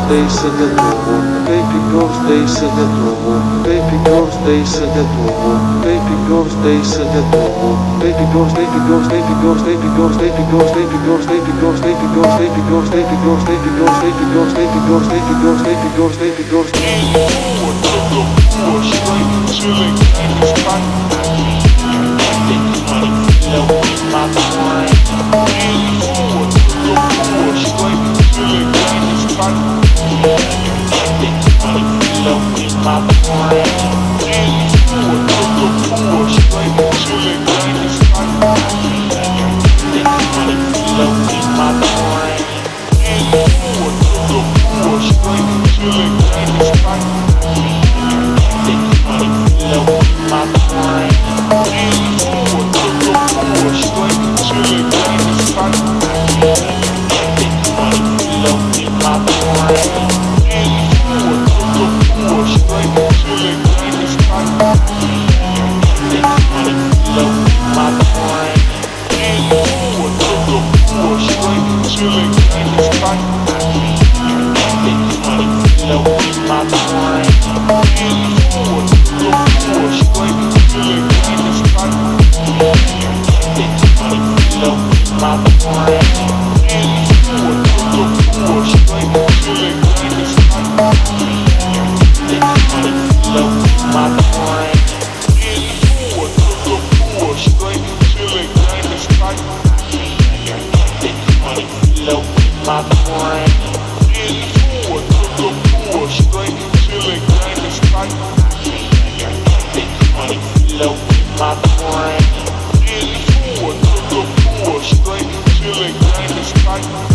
desce de novo, baby girls desce de novo, baby girls desce de novo, baby girls desce de novo, baby girls, baby girls, baby girls, baby girls, baby girls, baby girls, baby girls, baby girls, baby girls, baby girls, baby girls, baby girls, baby girls, baby girls, baby girls, baby girls, My